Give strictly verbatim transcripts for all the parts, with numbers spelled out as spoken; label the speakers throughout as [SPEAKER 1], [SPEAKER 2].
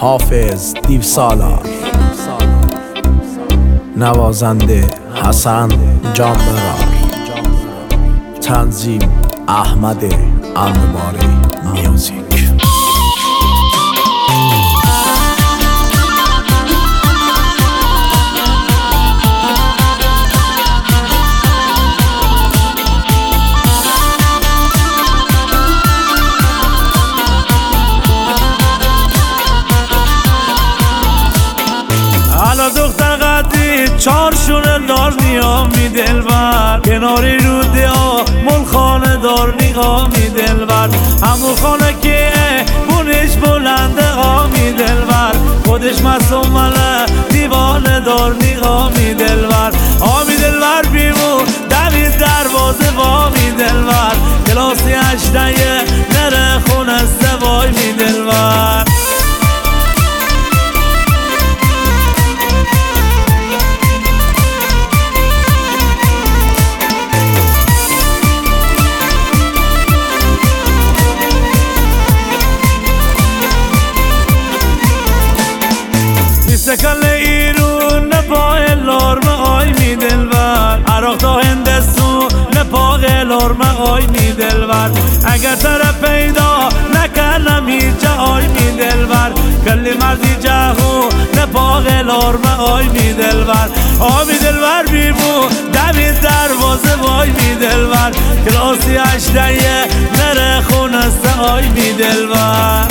[SPEAKER 1] حافظ دیو سالار، نوازنده حسن جانبرار، تنظیم احمد انباری میوزیک.
[SPEAKER 2] حالا دختر قدی چارشون دار نیامی دلبر، کناری روده ها مول خانه دار نیامی دلبر، همون خانه که بونش بلنده آمی دلبر، خودش مصوم مله دیوانه دار نیامی دلبر. آمی دلبر بیمو دوید دروازه وامی دلبر، کلاسی هشته نره خونه سوای می دلبر. سکل ایرون نپای لرم آی می دلبر، عراق تا هندستون نپای لرم آی می دلبر، اگر تر پیدا نکنم هیچ آی می دلبر، کلی مردی جهو نپای لرم آی می دلبر. آی می دلبر بیمو دوید دروازه وای می دلبر، کلاسی هشته نره خونسته آی می دلبر.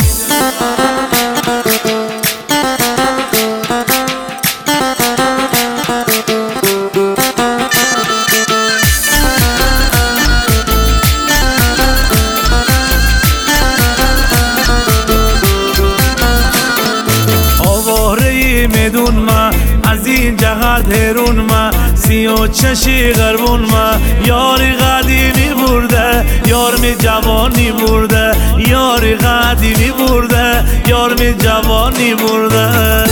[SPEAKER 2] میدون ما از این جهت هرون ما سی و چشی غربون ما، یاری قدیمی برده یار می جوانی برده، یاری قدیمی برده یار می جوانی برده.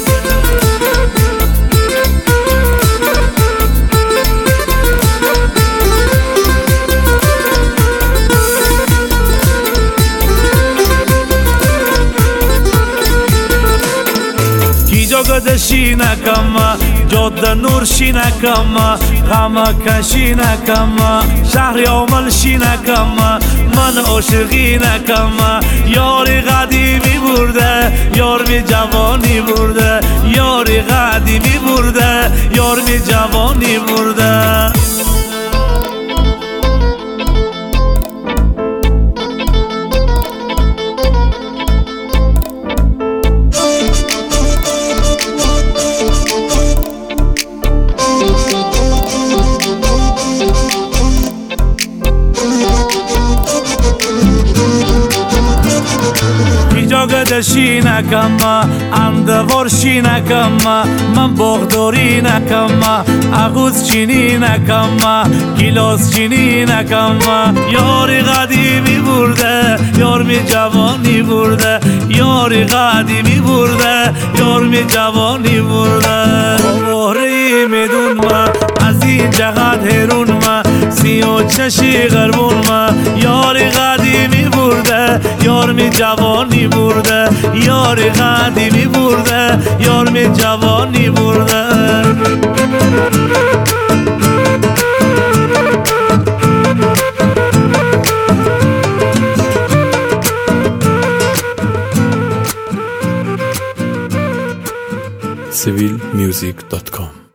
[SPEAKER 2] گدشی نکم جاده نورشی نکم، غم کشی نکم شهری عملشی نکم، من عاشقی نکم، یاری قدیمی برده یار می جوانی برده، یاری قدیمی برده یار می جوانی برده. گدشی نکم اندوارشی نکم، من باغداری نکم اغوز چینی نکم، گیلاس چینی نکم، یاری قدیمی برده یار می جوانی برده، یاری قدیمی برده یار می جوانی برده. آواره میدون ما از این جهت هرون ما سی و چشی غربون ما، یاری قدیمی برده یار می جوانی برده، یاری قدیمی برده یار می جوانی برده.
[SPEAKER 1] سیویل میوزیک دات کام